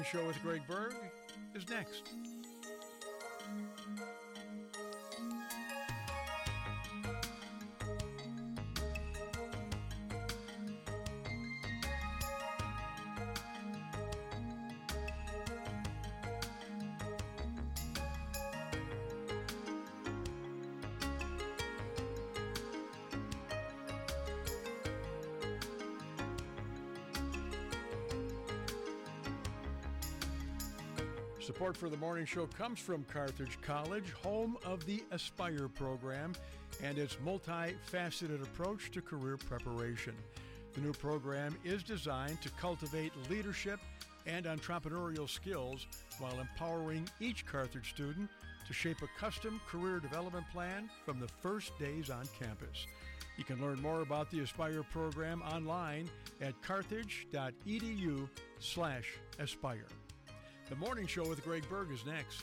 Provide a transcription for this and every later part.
Show with Greg Berg is next. Support for the morning show comes from Carthage College, home of the Aspire program and its multifaceted approach to career preparation. The new program is designed to cultivate leadership and entrepreneurial skills while empowering each Carthage student to shape a custom career development plan from the first days on campus. You can learn more about the Aspire program online at carthage.edu/aspire. The Morning Show with Greg Berg is next.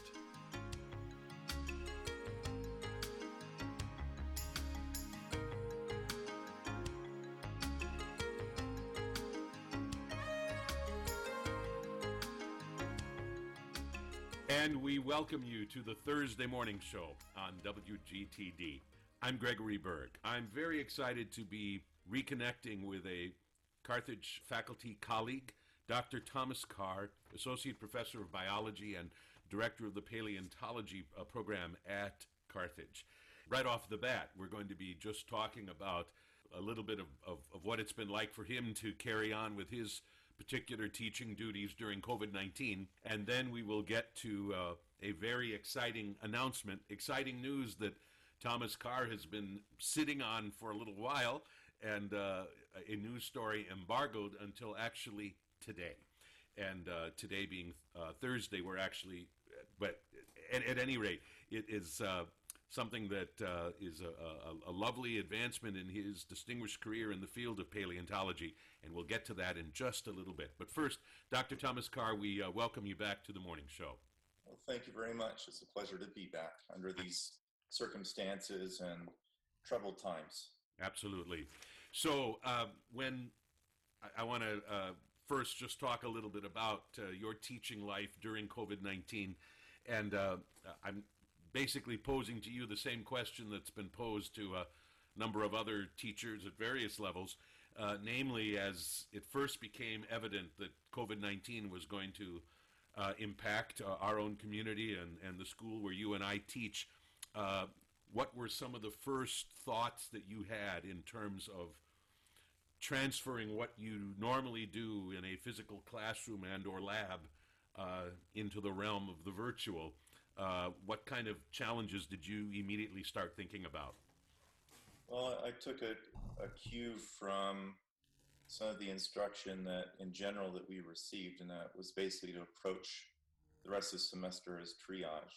And we welcome you to the Thursday Morning Show on WGTD. I'm Gregory Berg. I'm very excited to be reconnecting with a Carthage faculty colleague, Dr. Thomas Carr, Associate Professor of Biology and Director of the Paleontology program at Carthage. Right off the bat, we're going to be just talking about a little bit of what it's been like for him to carry on with his particular teaching duties during COVID-19. And then we will get to a very exciting announcement, exciting news that Thomas Carr has been sitting on for a little while, and a news story embargoed until actually today. And today being Thursday, we're actually, but at any rate, it is something that is a lovely advancement in his distinguished career in the field of paleontology, and we'll get to that in just a little bit. But first, Dr. Thomas Carr, we welcome you back to the morning show. Well, thank you very much. It's a pleasure to be back under these circumstances and troubled times. Absolutely. So when I want to first just talk a little bit about your teaching life during COVID-19, and I'm basically posing to you the same question that's been posed to a number of other teachers at various levels, namely as it first became evident that COVID-19 was going to impact our own community and the school where you and I teach. What were some of the first thoughts that you had in terms of transferring what you normally do in a physical classroom and or lab into the realm of the virtual? What kind of challenges did you immediately start thinking about? Well, I took a cue from some of the instruction that in general that we received, and that was basically to approach the rest of the semester as triage.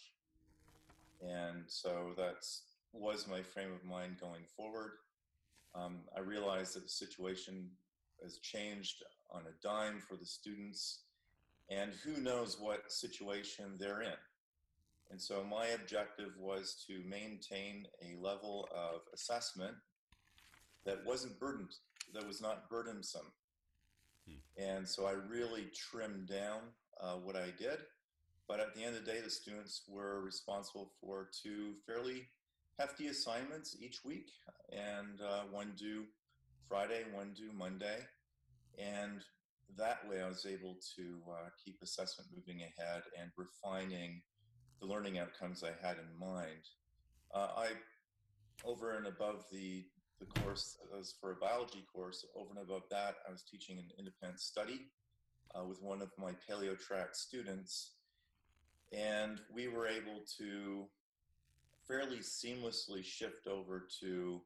And so that was my frame of mind going forward. I realized that the situation has changed on a dime for the students, and who knows what situation they're in. And so my objective was to maintain a level of assessment that wasn't burdened, that was not burdensome. And so I really trimmed down what I did. But at the end of the day, the students were responsible for 2 fairly hefty assignments each week, and one due Friday, one due Monday. And that way I was able to keep assessment moving ahead and refining the learning outcomes I had in mind. I, over and above the course as for a biology course, over and above that, I was teaching an independent study with one of my PaleoTrack students, and we were able to fairly seamlessly shift over to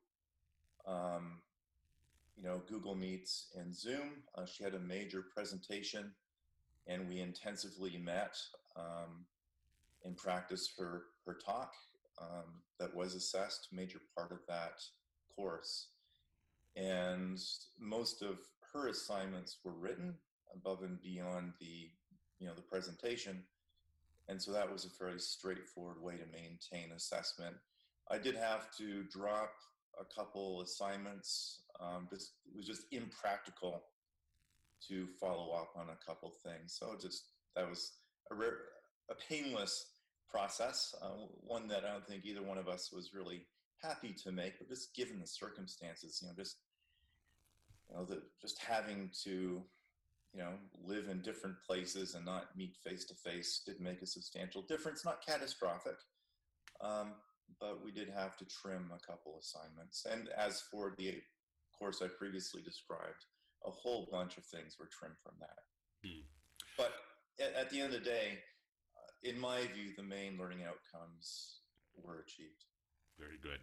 Google Meets and Zoom. She had a major presentation, and we intensively met and practiced her talk that was assessed, major part of that course. And most of her assignments were written above and beyond the presentation. And so that was a fairly straightforward way to maintain assessment. I did have to drop a couple assignments. It was just impractical to follow up on a couple things. So just that was a painless process, one that I don't think either one of us was really happy to make, but just given the circumstances, just having to, live in different places and not meet face to face did make a substantial difference. Not catastrophic, but we did have to trim a couple assignments. And as for the course I previously described, a whole bunch of things were trimmed from that. But at the end of the day, in my view, the main learning outcomes were achieved. Very good.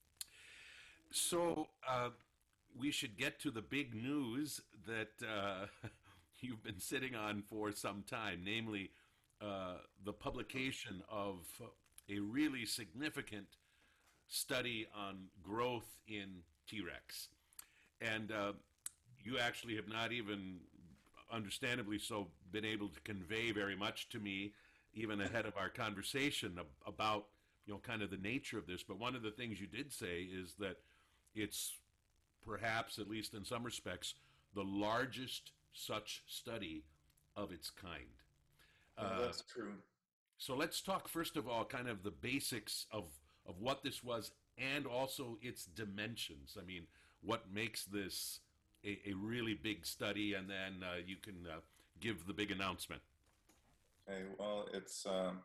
So we should get to the big news that you've been sitting on for some time, namely the publication of a really significant study on growth in T-Rex. And you actually have not even, understandably so, been able to convey very much to me, even ahead of our conversation about, kind of the nature of this. But one of the things you did say is that it's perhaps, at least in some respects, the largest such study of its kind. That's true. So let's talk, first of all, kind of the basics of what this was and also its dimensions. I mean, what makes this a really big study, and then you can give the big announcement. Okay, well, it's a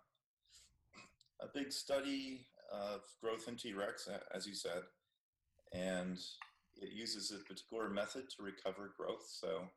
big study of growth in T-Rex, as you said, and it uses a particular method to recover growth. So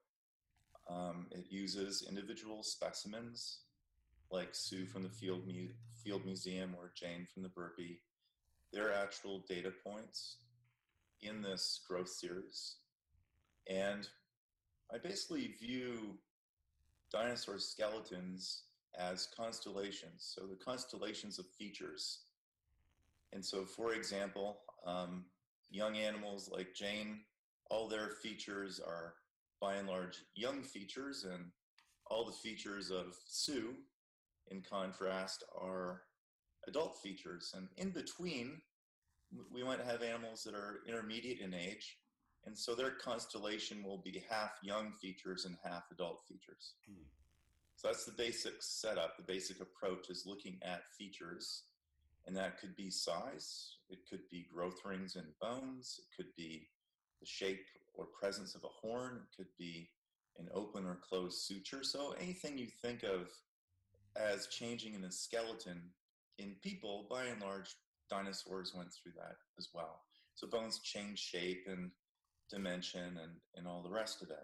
it uses individual specimens like Sue from the Field Museum or Jane from the Burpee. They're actual data points in this growth series. And I basically view dinosaur skeletons as constellations. So the constellations of features. And so, for example, young animals like Jane, all their features are by and large young features, and all the features of Sue, in contrast, are adult features. And in between, we might have animals that are intermediate in age, and so their constellation will be half young features and half adult features. So that's the basic setup. The basic approach is looking at features, and that could be size, it could be growth rings in bones, it could be the shape or presence of a horn, it could be an open or closed suture. So anything you think of as changing in a skeleton in people, by and large, dinosaurs went through that as well. So bones change shape and dimension and all the rest of it.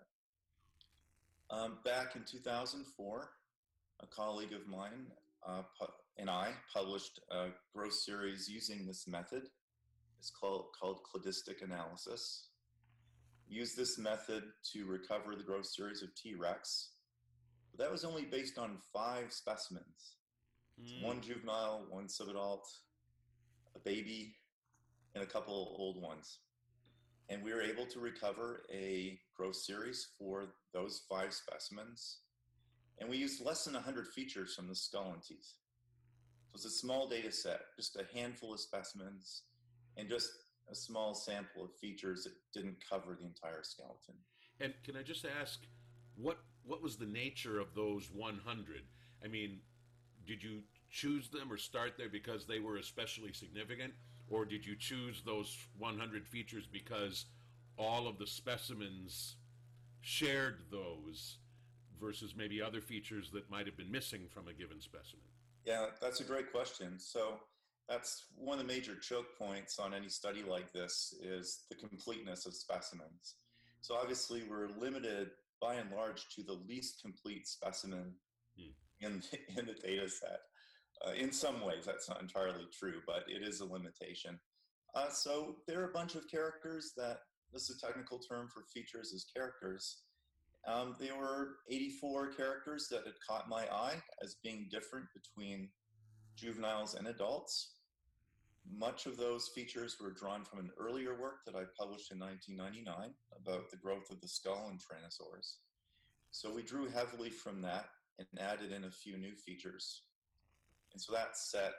Back in 2004, a colleague of mine and I published a growth series using this method. It's called cladistic analysis. Use this method to recover the growth series of T-Rex. But that was only based on 5 specimens. One juvenile, one subadult, a baby, and a couple old ones. And we were able to recover a growth series for those 5 specimens. And we used less than 100 features from the skull and teeth. So it's a small data set, just a handful of specimens, and just a small sample of features that didn't cover the entire skeleton. And can I just ask, what was the nature of those 100? I mean, did you choose them or start there because they were especially significant? Or did you choose those 100 features because all of the specimens shared those versus maybe other features that might have been missing from a given specimen? Yeah, that's a great question. So that's one of the major choke points on any study like this is the completeness of specimens. So obviously we're limited by and large to the least complete specimen in the data set. In some ways, that's not entirely true, but it is a limitation. So there are a bunch of characters that, this is a technical term for features as characters. There were 84 characters that had caught my eye as being different between juveniles and adults. Much of those features were drawn from an earlier work that I published in 1999 about the growth of the skull in Tyrannosaurs. So we drew heavily from that and added in a few new features. And so that set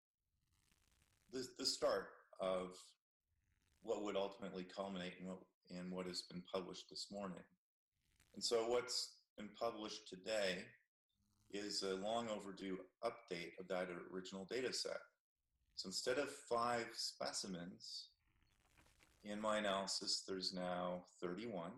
the start of what would ultimately culminate in what has been published this morning. And so what's been published today is a long overdue update of that original data set. So instead of 5 specimens, in my analysis, there's now 31.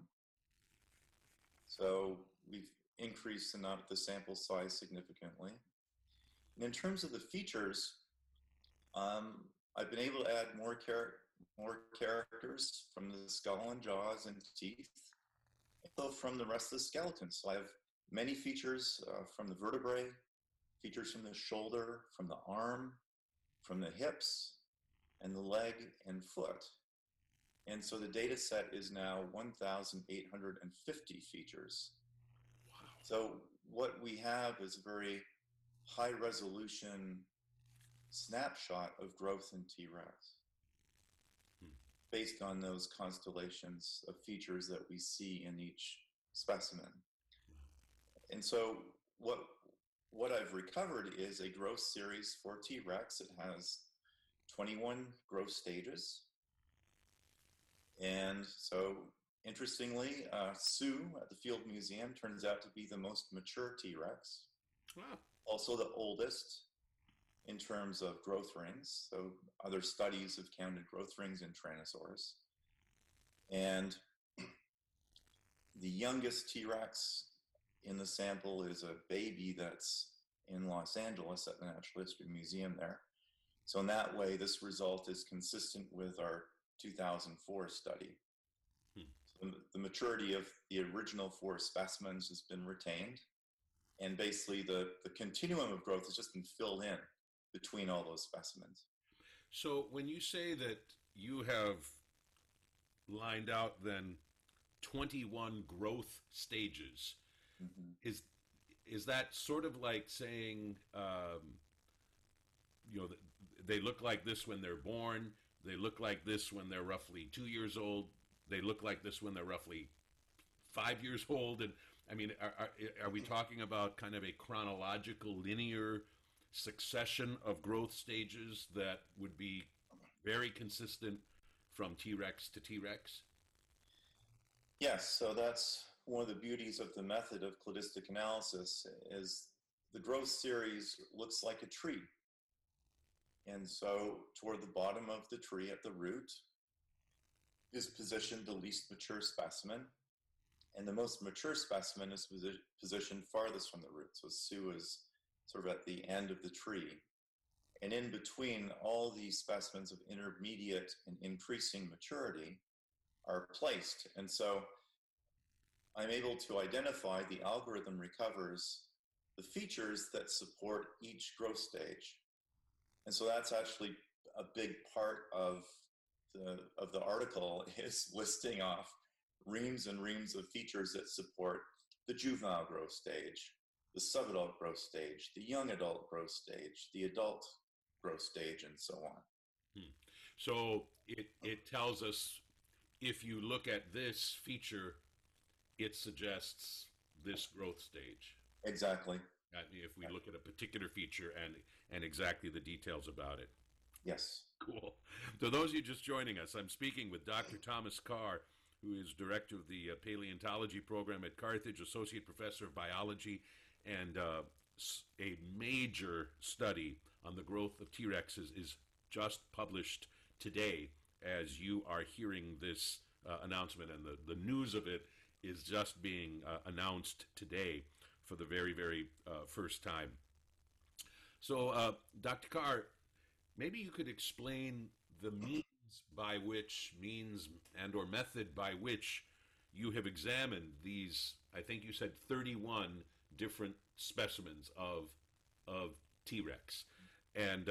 So we've increased the sample size significantly. And in terms of the features, I've been able to add more characters from the skull and jaws and teeth, and from the rest of the skeleton. So I have many features from the vertebrae, features from the shoulder, from the arm, from the hips, and the leg and foot. And so the data set is now 1,850 features. Wow. So what we have is a very high resolution snapshot of growth in T-Rex based on those constellations of features that we see in each specimen. And so what I've recovered is a growth series for T-Rex. It has 21 growth stages. And so, interestingly, Sue at the Field Museum turns out to be the most mature T-Rex. Wow. Also the oldest in terms of growth rings. So other studies have counted growth rings in Tyrannosaurus. And the youngest T-Rex in the sample is a baby that's in Los Angeles at the Natural History Museum there. So in that way, this result is consistent with our 2004 study. So the maturity of the original 4 specimens has been retained, and basically the continuum of growth has just been filled in between all those specimens. So when you say that you have lined out then 21 growth stages, is that sort of like saying, they look like this when they're born, they look like this when they're roughly 2 years old, they look like this when they're roughly 5 years old? And I mean, are we talking about kind of a chronological linear succession of growth stages that would be very consistent from T-Rex to T-Rex? Yes, so that's one of the beauties of the method of cladistic analysis is the growth series looks like a tree. And so toward the bottom of the tree at the root is positioned the least mature specimen, and the most mature specimen is positioned farthest from the root. So Sue is sort of at the end of the tree. And in between, all these specimens of intermediate and increasing maturity are placed. And so I'm able to identify, the algorithm recovers the features that support each growth stage. And so that's actually a big part of the article, is listing off reams and reams of features that support the juvenile growth stage, the subadult growth stage, the young adult growth stage, the adult growth stage, and so on. So it tells us, if you look at this feature, it suggests this growth stage. Exactly. If we look at a particular feature and exactly the details about it. Yes. Cool. To those of you just joining us, I'm speaking with Dr. Thomas Carr, who is director of the paleontology program at Carthage, associate professor of biology, and a major study on the growth of T-Rexes is just published today as you are hearing this announcement, and the news of it is just being announced today for the very, very first time. So, Dr. Carr, maybe you could explain the means and or method by which you have examined these, I think you said 31 different specimens of T-Rex. And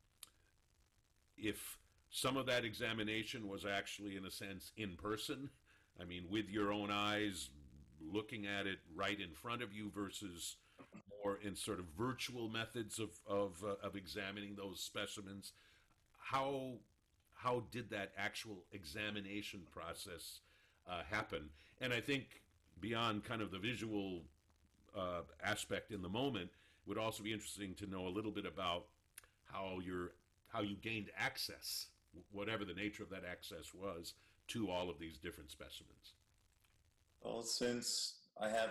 if some of that examination was actually, in a sense, in person, I mean, with your own eyes, looking at it right in front of you, versus more in sort of virtual methods of examining those specimens, how did that actual examination process happen? And I think beyond kind of the visual aspect in the moment, it would also be interesting to know a little bit about how you gained access, whatever the nature of that access was, to all of these different specimens. Well, since I have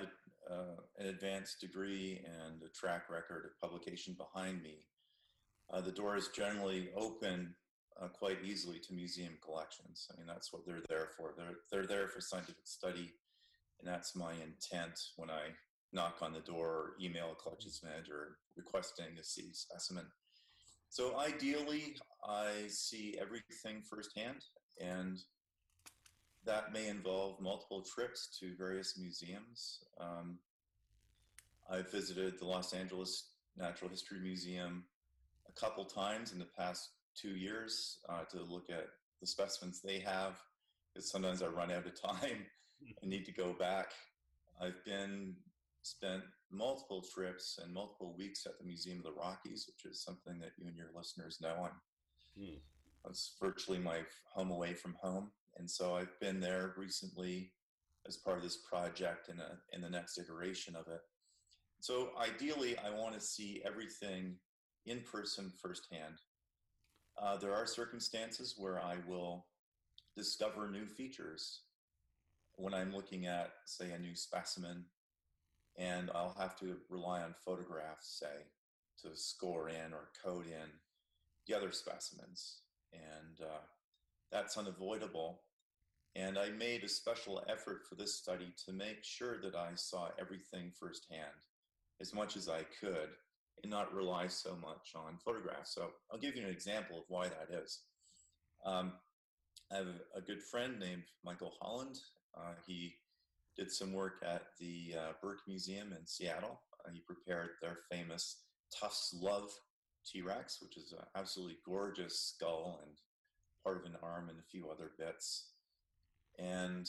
an advanced degree and a track record of publication behind me, the doors generally open quite easily to museum collections. I mean, that's what they're there for. They're there for scientific study, and that's my intent when I knock on the door or email a collections manager requesting to see specimen. So ideally, I see everything firsthand, and that may involve multiple trips to various museums. I've visited the Los Angeles Natural History Museum a couple times in the past 2 years to look at the specimens they have, because sometimes I run out of time and need to go back. I've spent multiple trips and multiple weeks at the Museum of the Rockies, which is something that you and your listeners know. It's virtually my home away from home. And so I've been there recently as part of this project and in the next iteration of it. So ideally, I want to see everything in person firsthand. There are circumstances where I will discover new features when I'm looking at, say, a new specimen, and I'll have to rely on photographs, say, to score in or code in the other specimens. And that's unavoidable. And I made a special effort for this study to make sure that I saw everything firsthand as much as I could and not rely so much on photographs. So I'll give you an example of why that is. I have a good friend named Michael Holland. He did some work at the Burke Museum in Seattle. He prepared their famous Tufts Love T-Rex, which is an absolutely gorgeous skull and part of an arm and a few other bits. And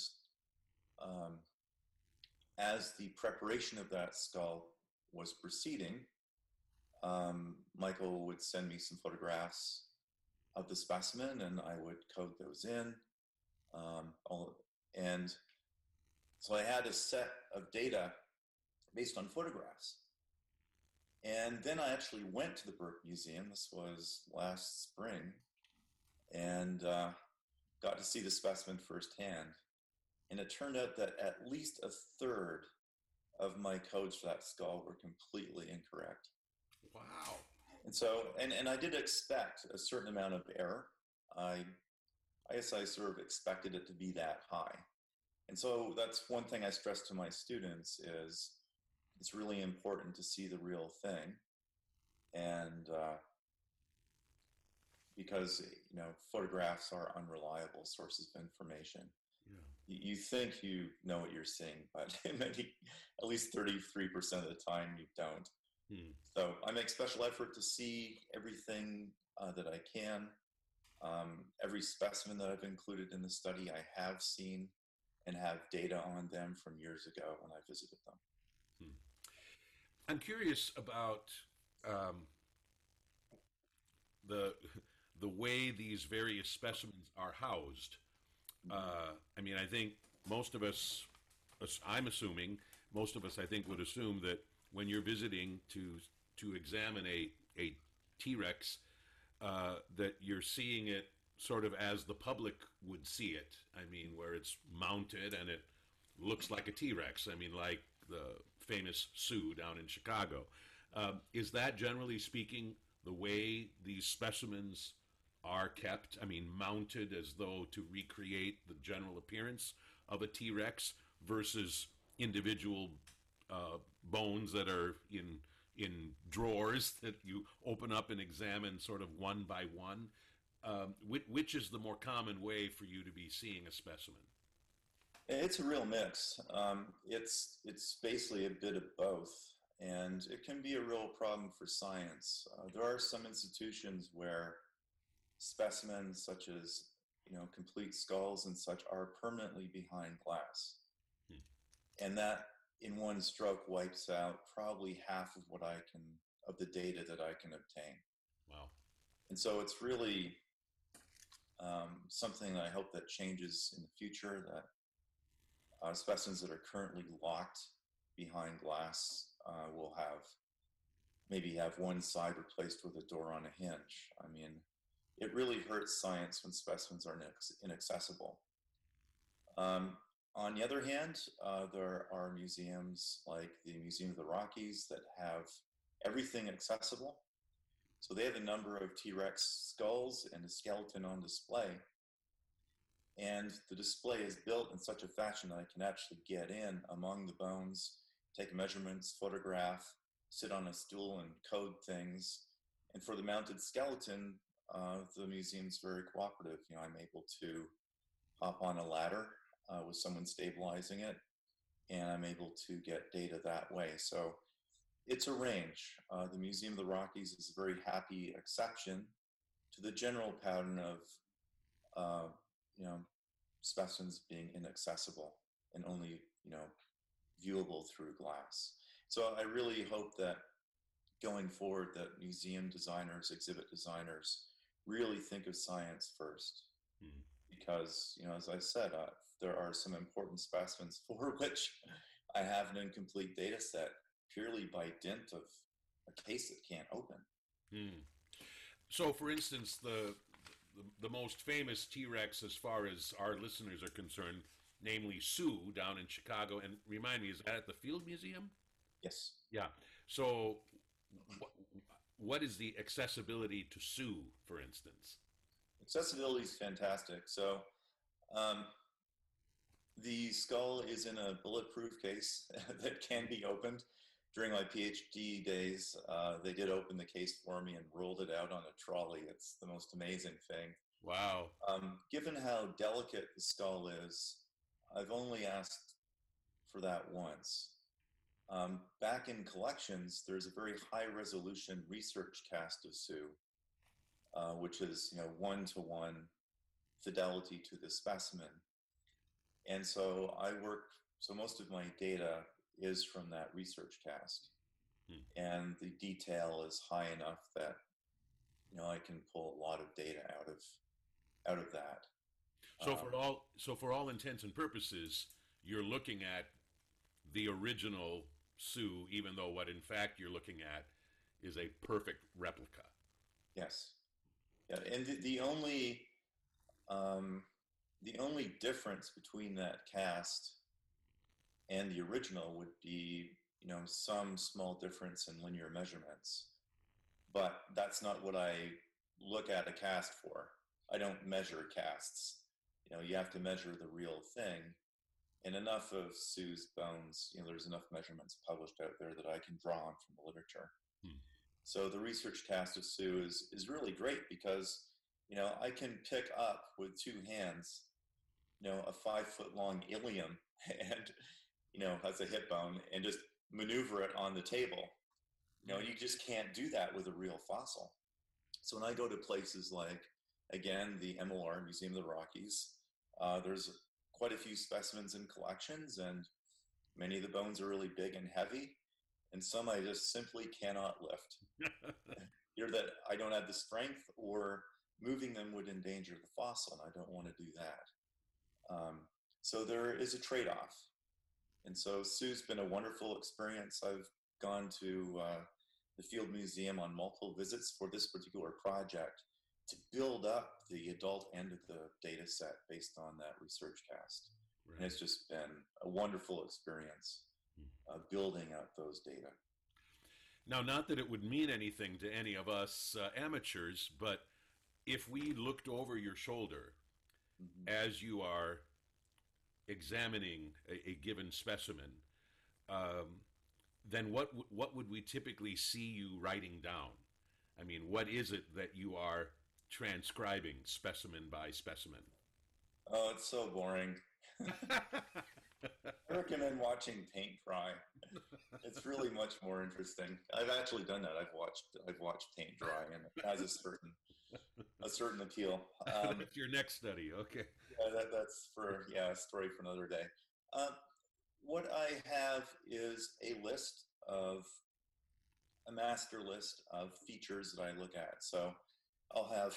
as the preparation of that skull was proceeding, Michael would send me some photographs of the specimen, and I would code those in. And so I had a set of data based on photographs. And then I actually went to the Burke Museum. This was last spring, and got to see the specimen firsthand. And it turned out that at least a third of my codes for that skull were completely incorrect. Wow. And so, and I did expect a certain amount of error. I guess I sort of expected it to be that high. And so that's one thing I stress to my students is it's really important to see the real thing. And because, you know, photographs are unreliable sources of information. Yeah. You think you know what you're seeing, but maybe at least 33% of the time you don't. So I make special effort to see everything that I can. Every specimen that I've included in the study, I have seen and have data on them from years ago when I visited them. I'm curious about the way these various specimens are housed. I mean, I think most of us, I'm assuming, most of us, I think, would assume that when you're visiting to examine a T-Rex, that you're seeing it sort of as the public would see it. I mean, where it's mounted and it looks like a T-Rex. I mean, like the famous Sioux down in Chicago. Is that, generally speaking, the way these specimens are kept? I mean, mounted as though to recreate the general appearance of a T-Rex versus individual bones that are in drawers that you open up and examine sort of one by one. Which is the more common way for you to be seeing a specimen? It's a real mix. It's basically a bit of both, and it can be a real problem for science. There are some institutions where specimens such as, you know, complete skulls and such are permanently behind glass. And that in one stroke wipes out probably half of of the data that I can obtain. Wow. And so it's really something I hope that changes in the future, that specimens that are currently locked behind glass will maybe have one side replaced with a door on a hinge. I mean, it really hurts science when specimens are inaccessible. On the other hand, there are museums like the Museum of the Rockies that have everything accessible. So they have a number of T-Rex skulls and a skeleton on display. And the display is built in such a fashion that I can actually get in among the bones, take measurements, photograph, sit on a stool and code things. And for the mounted skeleton, the museum's very cooperative. I'm able to hop on a ladder with someone stabilizing it, and I'm able to get data that way. So it's a range. The Museum of the Rockies is a very happy exception to the general pattern of, specimens being inaccessible and only, viewable through glass. So I really hope that going forward that museum designers, exhibit designers really think of science first. Because, as I said, there are some important specimens for which I have an incomplete data set purely by dint of a case that can't open. So, for instance, the most famous T-Rex, as far as our listeners are concerned, namely Sue down in Chicago, and remind me, is that at the Field Museum? Yes. Yeah. So, what is the accessibility to Sue, for instance? Accessibility is fantastic. So, the skull is in a bulletproof case that can be opened. During my PhD days, they did open the case for me and rolled it out on a trolley. It's the most amazing thing. Wow. Given how delicate the skull is, I've only asked for that once. Back in collections, there's a very high-resolution research cast of Sue, which is, one-to-one fidelity to the specimen. And so most of my data is from that research cast. And the detail is high enough that, I can pull a lot of data out of that. So for all intents and purposes, you're looking at the original Sue, even though what in fact you're looking at is a perfect replica. Yes. Yeah, and the only difference between that cast and the original would be, some small difference in linear measurements. But that's not what I look at a cast for. I don't measure casts. You have to measure the real thing. And enough of Sue's bones, there's enough measurements published out there that I can draw on from the literature. So the research cast of Sue is really great because, I can pick up with two hands, a 5-foot-long ilium and, has a hip bone and just maneuver it on the table. You just can't do that with a real fossil. So when I go to places like, again, the MLR, Museum of the Rockies, there's quite a few specimens in collections, and many of the bones are really big and heavy, and some I just simply cannot lift. Either that I don't have the strength, or moving them would endanger the fossil, and I don't want to do that. So there is a trade-off. And so Sue's been a wonderful experience. I've gone to the Field Museum on multiple visits for this particular project to build up the adult end of the data set based on that research cast. Right. And it's just been a wonderful experience building out those data. Now, not that it would mean anything to any of us amateurs, but if we looked over your shoulder as you are examining a given specimen, then what would we typically see you writing down? I mean, what is it that you are transcribing specimen by specimen? Oh, it's so boring. I recommend watching paint dry. It's really much more interesting. I've actually done that. I've watched paint dry, and it has a certain appeal. That's your next study, okay? Yeah, that's for a story for another day. What I have is a master list of features that I look at. So I'll have,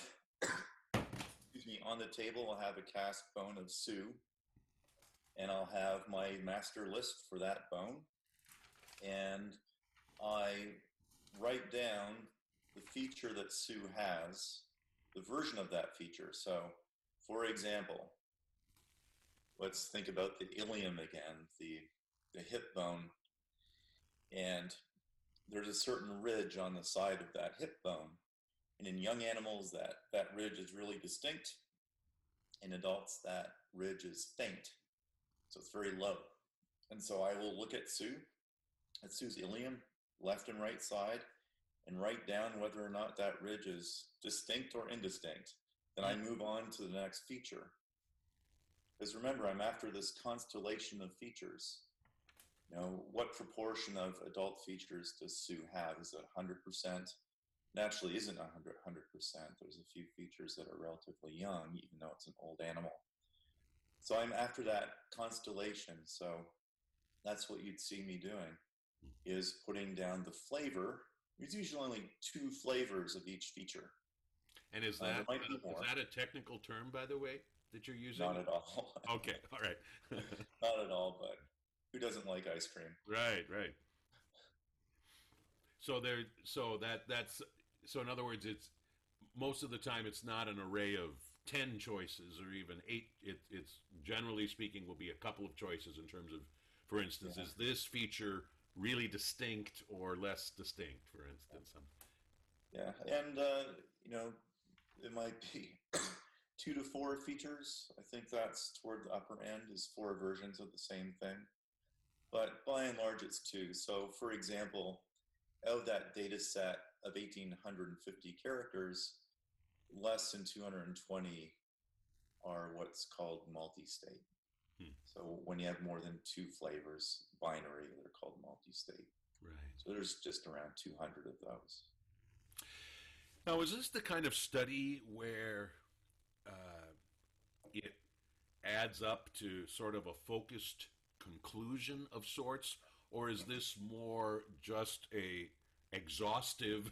on the table, I'll have a cast bone of Sue, and I'll have my master list for that bone, and I write down the feature that Sue has, the version of that feature. So, for example, let's think about the ilium again, the hip bone. And there's a certain ridge on the side of that hip bone. And in young animals, that ridge is really distinct. In adults, that ridge is faint. So it's very low. And so I will look at Sue's ilium, left and right side, and write down whether or not that ridge is distinct or indistinct. Then I move on to the next feature. Because remember, I'm after this constellation of features. You know, what proportion of adult features does Sue have? Is it 100%? Naturally isn't 100%. There's a few features that are relatively young, even though it's an old animal. So I'm after that constellation. So that's what you'd see me doing, is putting down the flavor. There's usually only 2 flavors of each feature. And is that a technical term, by the way, that you're using? Not at all. Okay, all right. Not at all, but who doesn't like ice cream? Right. So in other words, it's most of the time it's not an array of 10 choices or even 8. It's generally speaking will be a couple of choices in terms of, for instance, is this feature really distinct or less distinct, for instance? Yeah, and it might be 2 to 4 features. I think that's toward the upper end, is 4 versions of the same thing. But by and large, it's 2. So, for example, of that data set of 1,850 characters, less than 220 are what's called multi-state. So when you have more than 2 flavors, binary, they're called multi-state. Right. So there's just around 200 of those. Now, is this the kind of study where it adds up to sort of a focused conclusion of sorts, or is this more just a exhausting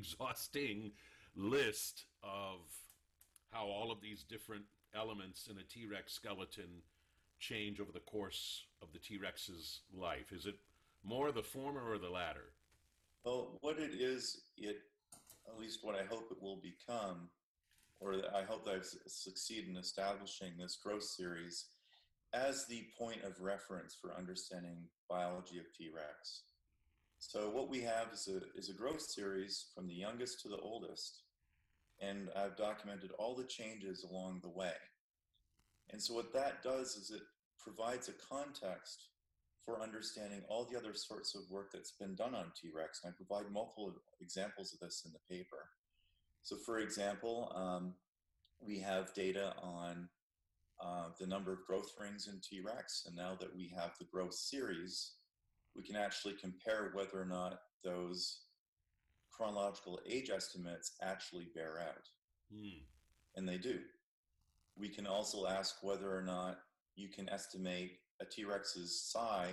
list of how all of these different elements in a T-Rex skeleton change over the course of the T-Rex's life? Is it more the former or the latter? Well, what it is, at least what I hope it will become, or I hope that I've succeeded in establishing this growth series as the point of reference for understanding biology of T-Rex. So what we have is a growth series from the youngest to the oldest, and I've documented all the changes along the way. And so what that does is it provides a context for understanding all the other sorts of work that's been done on T-Rex, and I provide multiple examples of this in the paper. So for example, we have data on the number of growth rings in T-Rex, and now that we have the growth series, we can actually compare whether or not those chronological age estimates actually bear out. And they do. We can also ask whether or not you can estimate a T-Rex's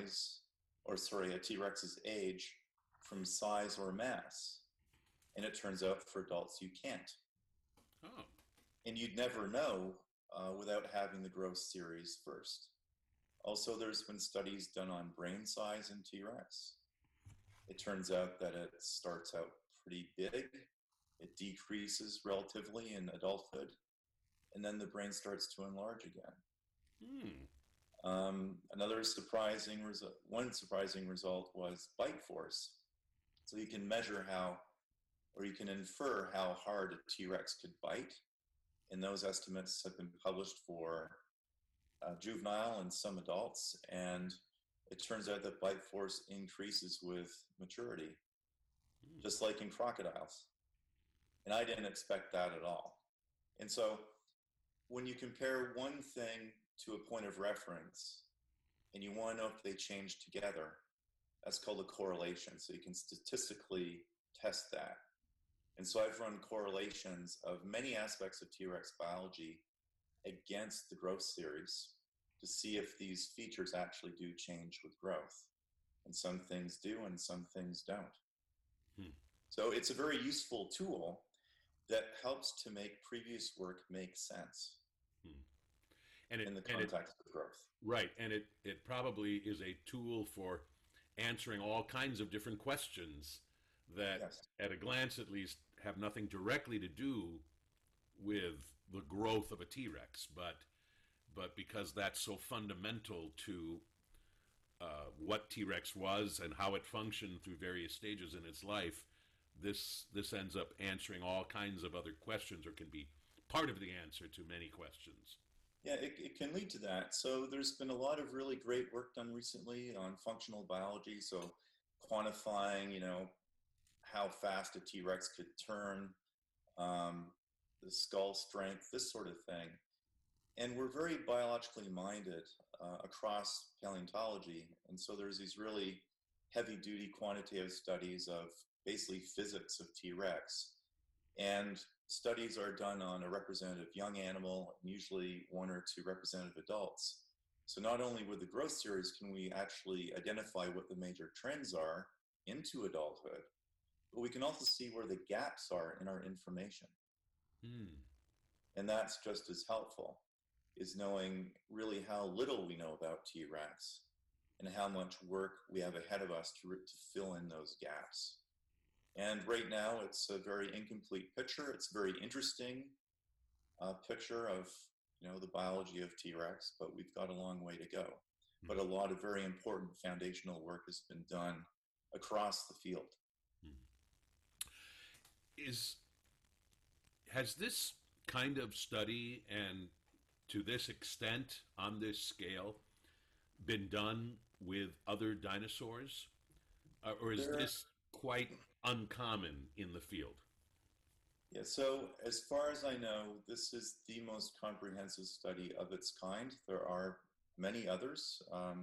age from size or mass. And it turns out for adults you can't. Oh. And you'd never know without having the growth series first. Also, there's been studies done on brain size in T-Rex. It turns out that it starts out pretty big, it decreases relatively in adulthood, and then the brain starts to enlarge again. One surprising result was bite force. So you can measure you can infer how hard a T-Rex could bite, and those estimates have been published for juvenile and some adults, and it turns out that bite force increases with maturity, just like in crocodiles. And I didn't expect that at all. And so when you compare one thing to a point of reference and you want to know if they change together, that's called a correlation. So you can statistically test that. And so I've run correlations of many aspects of T-Rex biology against the growth series to see if these features actually do change with growth. And some things do and some things don't. So it's a very useful tool that helps to make previous work make sense in the context of growth. Right, and it probably is a tool for answering all kinds of different questions that, at a glance at least, have nothing directly to do with the growth of a T-Rex, but but because that's so fundamental to what T-Rex was and how it functioned through various stages in its life, this ends up answering all kinds of other questions, or can be part of the answer to many questions. Yeah, it can lead to that. So there's been a lot of really great work done recently on functional biology. So quantifying, how fast a T-Rex could turn, the skull strength, this sort of thing. And we're very biologically minded across paleontology. And so there's these really heavy-duty quantitative studies of basically physics of T-Rex. And studies are done on a representative young animal, usually one or two representative adults. So not only with the growth series can we actually identify what the major trends are into adulthood, but we can also see where the gaps are in our information. And that's just as helpful, is knowing really how little we know about T-Rex and how much work we have ahead of us to fill in those gaps. And right now, it's a very incomplete picture. It's a very interesting picture of, the biology of T-Rex, but we've got a long way to go. But a lot of very important foundational work has been done across the field. Has this kind of study, and to this extent, on this scale, been done with other dinosaurs? Or is this quite uncommon in the field? Yeah, so as far as I know, this is the most comprehensive study of its kind. There are many others.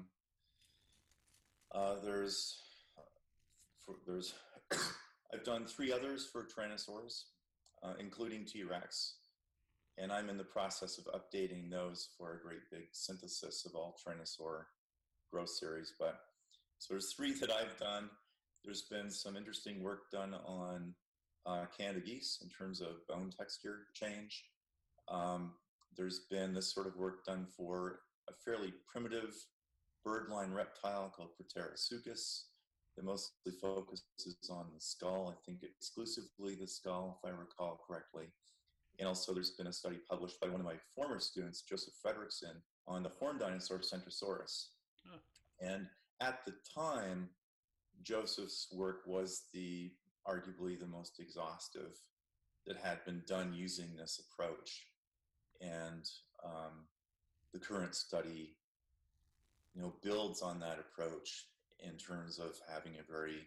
I've done 3 others for Tyrannosaurs, including T-Rex, and I'm in the process of updating those for a great big synthesis of all Tyrannosaur growth series. But so there's 3 that I've done. There's been some interesting work done on Canada geese in terms of bone texture change. There's been this sort of work done for a fairly primitive bird-line reptile called Proterosuchus that mostly focuses on the skull, I think exclusively the skull, if I recall correctly. And also there's been a study published by one of my former students, Joseph Fredrickson, on the horned dinosaur Centrosaurus. And at the time, Joseph's work was arguably the most exhaustive that had been done using this approach. And the current study, builds on that approach in terms of having a very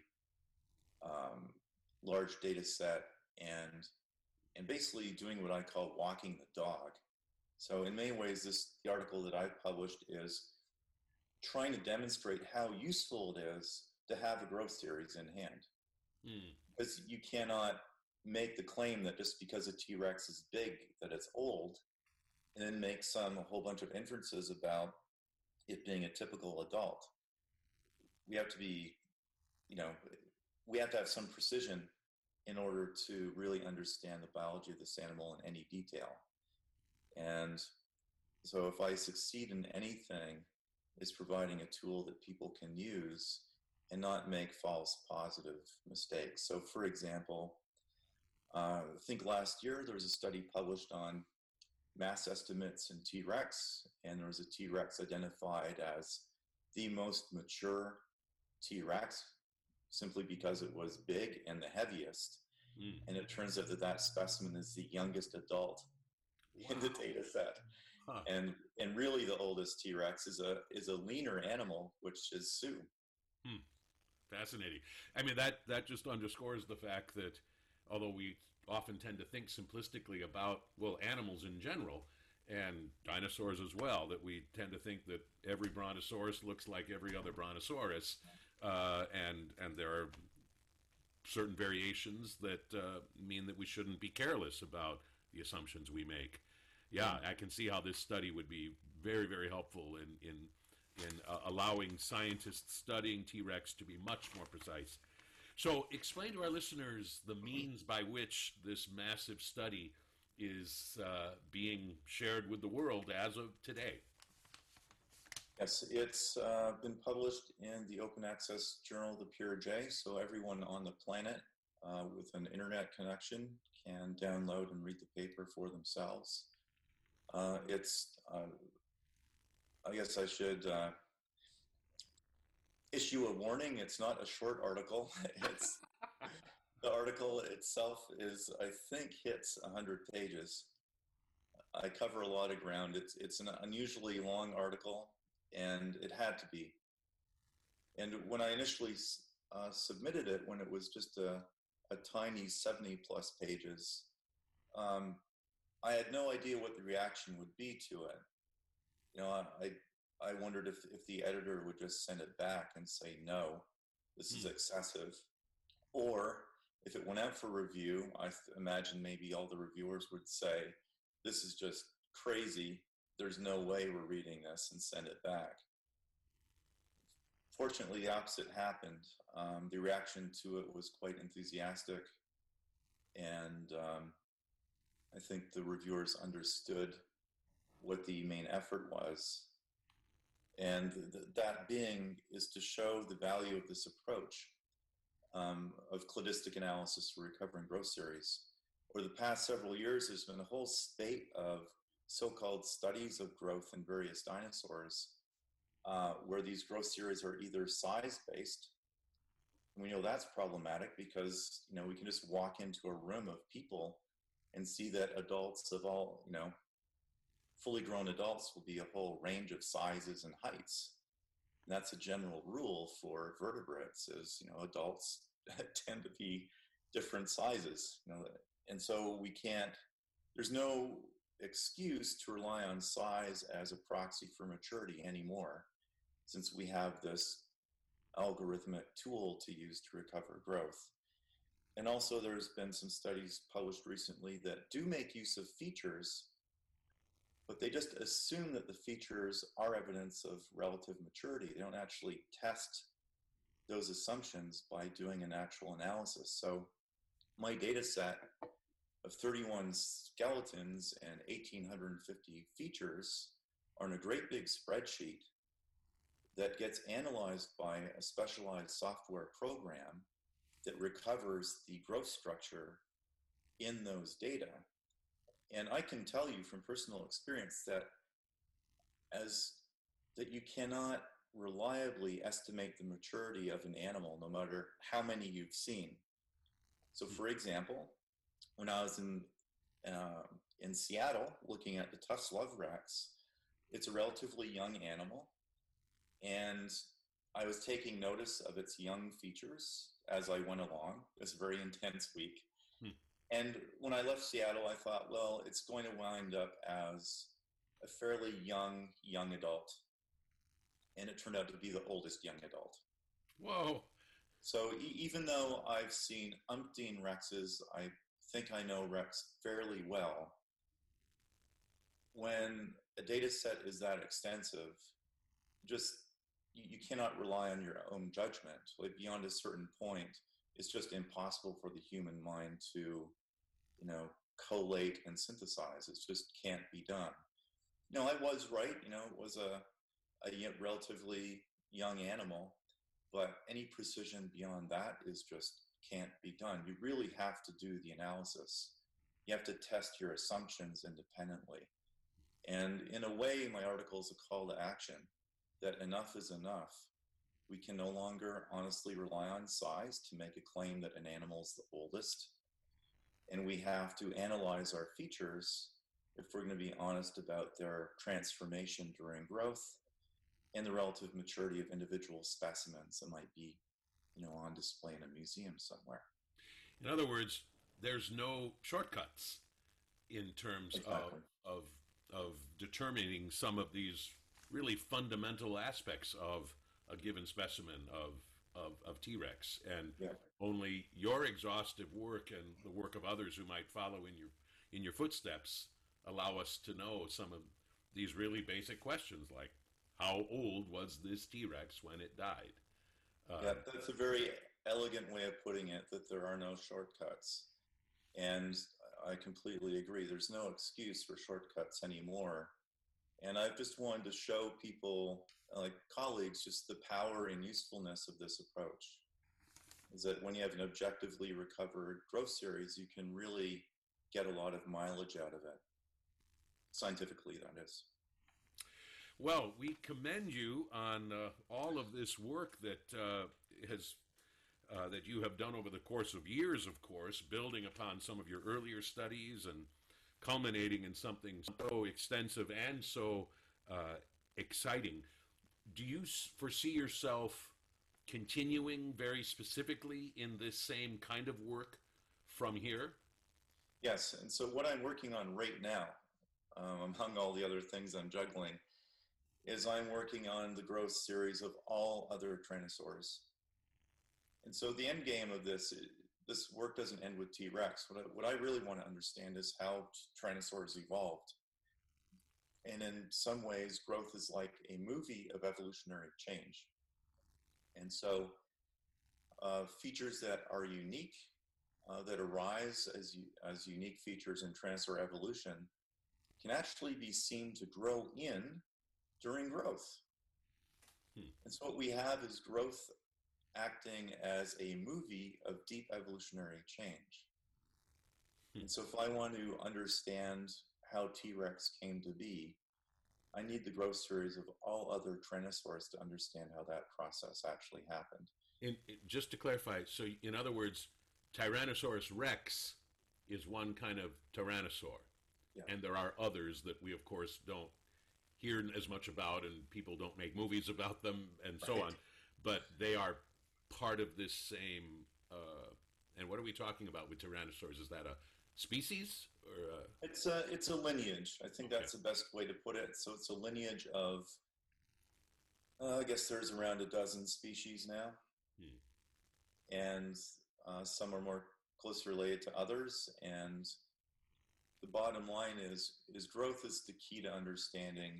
large data set and basically doing what I call walking the dog. So in many ways, the article that I've published is trying to demonstrate how useful it is to have a growth series in hand. Because you cannot make the claim that just because a T-Rex is big, that it's old, and then make a whole bunch of inferences about it being a typical adult. We have to be, we have to have some precision in order to really understand the biology of this animal in any detail. And so if I succeed in anything, it's providing a tool that people can use and not make false positive mistakes. So for example, I think last year there was a study published on mass estimates in T-Rex, and there was a T-Rex identified as the most mature T-Rex simply because it was big and the heaviest. And it turns out that specimen is the youngest adult in the data set. And really the oldest T-Rex is a leaner animal, which is Sioux. Fascinating. I mean, that just underscores the fact that although we often tend to think simplistically about, animals in general, and dinosaurs as well, that we tend to think that every brontosaurus looks like every other brontosaurus, and there are certain variations that mean that we shouldn't be careless about the assumptions we make. Yeah, I can see how this study would be very, very helpful in allowing scientists studying T-Rex to be much more precise. So explain to our listeners the means by which this massive study is being shared with the world as of today. Yes, it's been published in the open access journal, the PeerJ, so everyone on the planet with an internet connection can download and read the paper for themselves. It's I guess I should issue a warning. It's not a short article. It's the article itself is, I think, hits 100 pages. I cover a lot of ground. It's an unusually long article, and it had to be. And when I initially submitted it, when it was just a tiny 70 plus pages, I had no idea what the reaction would be to it. You know, I wondered if the editor would just send it back and say, no, this is excessive. Or if it went out for review, I imagine maybe all the reviewers would say, this is just crazy. There's no way we're reading this, and send it back. Fortunately, the opposite happened. The reaction to it was quite enthusiastic, and I think the reviewers understood what the main effort was. And that being is to show the value of this approach of cladistic analysis for recovering growth series. Over the past several years, there's been a whole spate of so-called studies of growth in various dinosaurs where these growth series are either size-based. And we know that's problematic because, you know, we can just walk into a room of people and see that adults of all, you know, fully grown adults will be a whole range of sizes and heights. And that's a general rule for vertebrates is, you know, adults tend to be different sizes, you know, and so we can't, there's no excuse to rely on size as a proxy for maturity anymore, since we have this algorithmic tool to use to recover growth. And also there's been some studies published recently that do make use of features, but they just assume that the features are evidence of relative maturity. They don't actually test those assumptions by doing an actual analysis. So my data set of 31 skeletons and 1,850 features are in a great big spreadsheet that gets analyzed by a specialized software program that recovers the growth structure in those data. And I can tell you from personal experience that you cannot reliably estimate the maturity of an animal, no matter how many you've seen. So, for example, when I was in Seattle looking at the Tufts Love Rex, it's a relatively young animal, and I was taking notice of its young features as I went along. It was a very intense week. And when I left Seattle, I thought, well, it's going to wind up as a fairly young adult. And it turned out to be the oldest young adult. Whoa. So even though I've seen umpteen Rexes, I think I know Rex fairly well. When a data set is that extensive, just you cannot rely on your own judgment. Like beyond a certain point, it's just impossible for the human mind to, you know, collate and synthesize. It just can't be done. No, I was right. You know, it was a relatively young animal, but any precision beyond that is just can't be done. You really have to do the analysis. You have to test your assumptions independently. And in a way, my article is a call to action that enough is enough. We can no longer honestly rely on size to make a claim that an animal is the oldest. And we have to analyze our features if we're going to be honest about their transformation during growth and the relative maturity of individual specimens that might be, you know, on display in a museum somewhere. In other words, there's no shortcuts in terms of determining some of these really fundamental aspects of a given specimen of T-Rex, and only your exhaustive work and the work of others who might follow in your footsteps allow us to know some of these really basic questions, like how old was this T-Rex when it died? That's a very elegant way of putting it, that there are no shortcuts. And I completely agree. There's no excuse for shortcuts anymore. And I've just wanted to show people, like colleagues, just the power and usefulness of this approach. Is that when you have an objectively recovered growth series, you can really get a lot of mileage out of it. Scientifically, that is. Well, we commend you on all of this work that that you have done over the course of years, of course, building upon some of your earlier studies and culminating in something so extensive and so exciting. Do you foresee yourself continuing very specifically in this same kind of work from here? Yes, and so what I'm working on right now, among all the other things I'm juggling, is I'm working on the growth series of all other Tyrannosaurs. And so the end game of this work doesn't end with T-Rex. What I really want to understand is how Tyrannosaurs evolved. And in some ways, growth is like a movie of evolutionary change. And so features that are unique, that arise as unique features in Tyrannosaur evolution, can actually be seen to grow in during growth. And so what we have is growth acting as a movie of deep evolutionary change. And so if I want to understand how T-Rex came to be, I need the growth series of all other Tyrannosaurs to understand how that process actually happened. And just to clarify, so in other words, Tyrannosaurus rex is one kind of tyrannosaur, yeah. And there are others that we, of course, don't hear as much about, and people don't make movies about them, and so on. But they are part of this same. And what are we talking about with Tyrannosaurs? Is that a species or? It's a lineage. I think that's the best way to put it. So it's a lineage of. I guess there's around a dozen species now, and some are more closely related to others. And the bottom line is growth is the key to understanding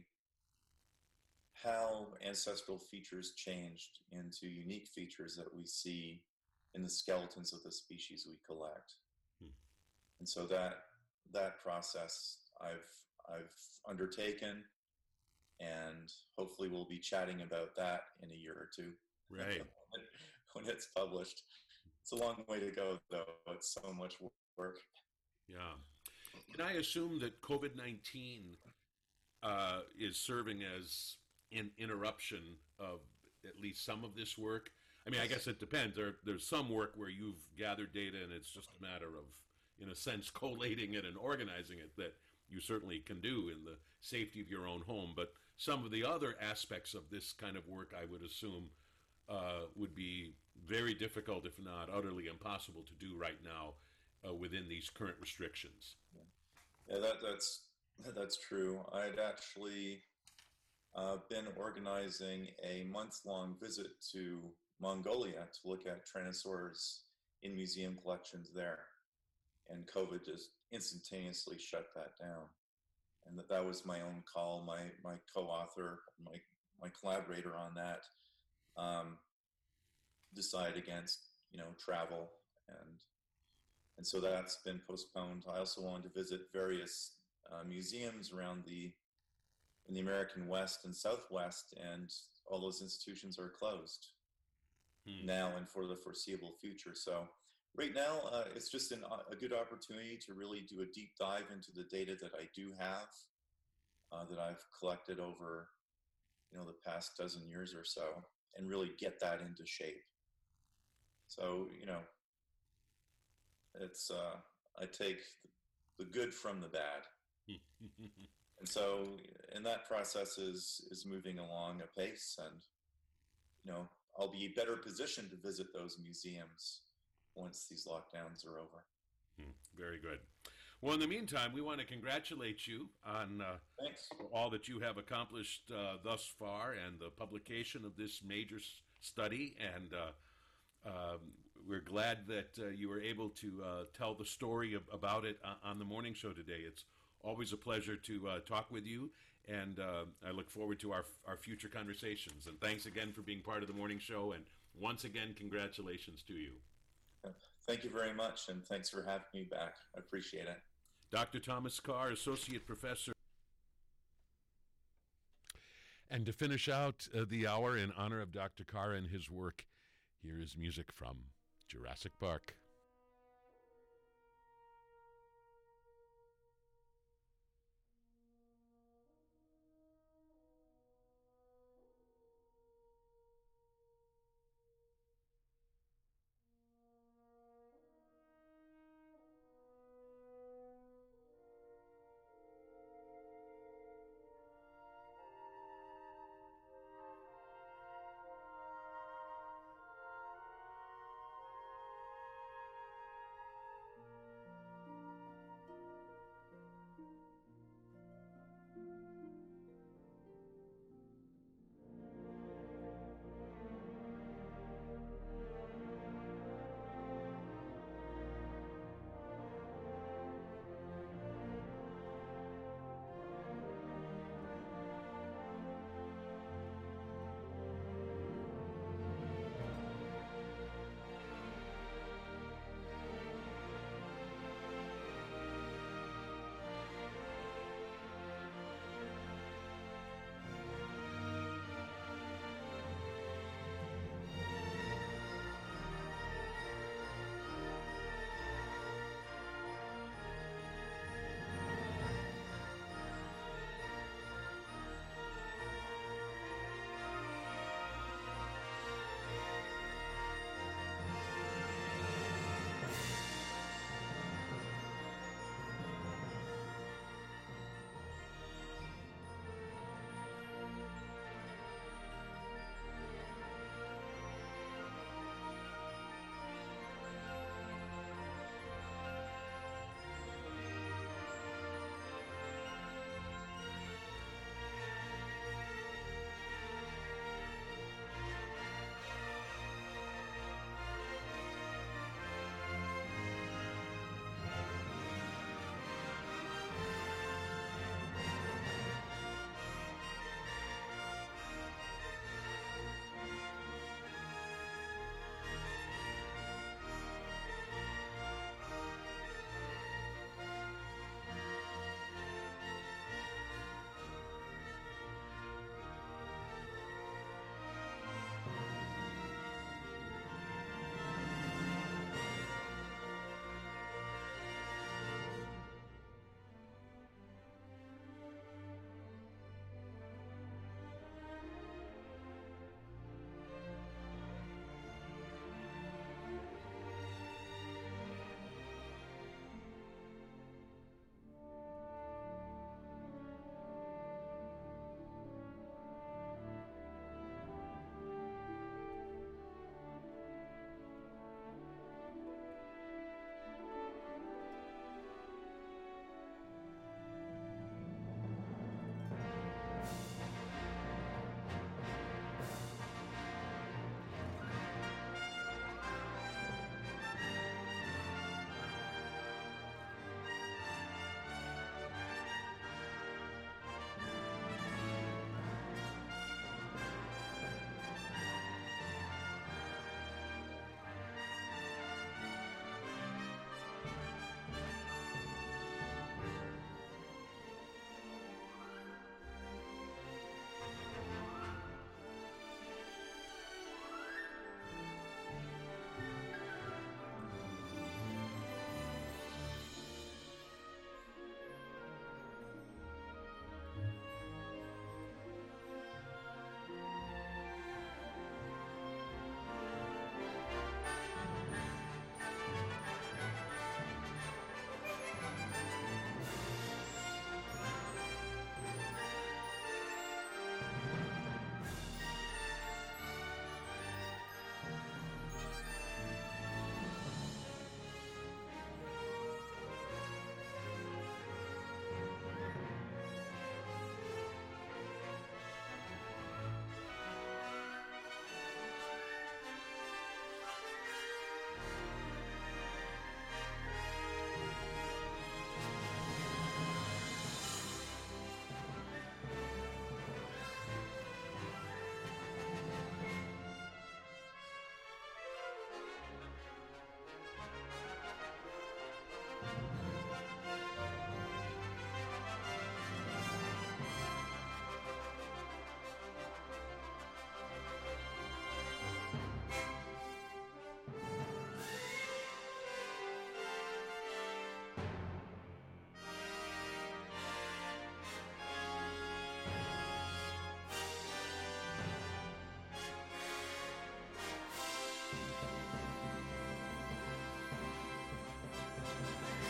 how ancestral features changed into unique features that we see in the skeletons of the species we collect. And so that process I've undertaken, and hopefully we'll be chatting about that in a year or two. Right. when it's published. It's a long way to go, though. It's so much work. Yeah. Can I assume that COVID-19 is serving as an interruption of at least some of this work? I mean, I guess it depends. There's some work where you've gathered data and it's just a matter of, in a sense, collating it and organizing it that you certainly can do in the safety of your own home. But some of the other aspects of this kind of work, I would assume, would be very difficult, if not utterly impossible to do right now within these current restrictions. Yeah, that's true. I'd actually been organizing a month-long visit to Mongolia to look at Tyrannosaurs in museum collections there. And COVID just instantaneously shut that down. And that was my own call. My co-author, my collaborator on that, decided against travel, and so that's been postponed. I also wanted to visit various museums around in the American West and Southwest, and all those institutions are closed now and for the foreseeable future. So right now, it's just a good opportunity to really do a deep dive into the data that I do have, that I've collected over, the past dozen years or so, and really get that into shape. So, it's I take the good from the bad, and so, and that process is moving along apace, and I'll be better positioned to visit those museums once these lockdowns are over. Very good. Well, in the meantime, we want to congratulate you on all that you have accomplished thus far and the publication of this major study. And we're glad that you were able to tell the story about it on the morning show today. It's always a pleasure to talk with you, and I look forward to our future conversations. And thanks again for being part of the morning show. And once again, congratulations to you. Thank you very much, and thanks for having me back. I appreciate it. Dr. Thomas Carr, Associate Professor. And to finish out the hour in honor of Dr. Carr and his work, here is music from Jurassic Park.